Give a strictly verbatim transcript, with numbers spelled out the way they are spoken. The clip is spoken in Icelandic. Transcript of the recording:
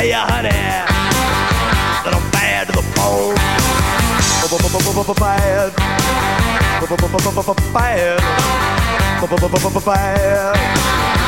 Hey, honey, that I'm bad to the bone. Bad. Bad. Bad.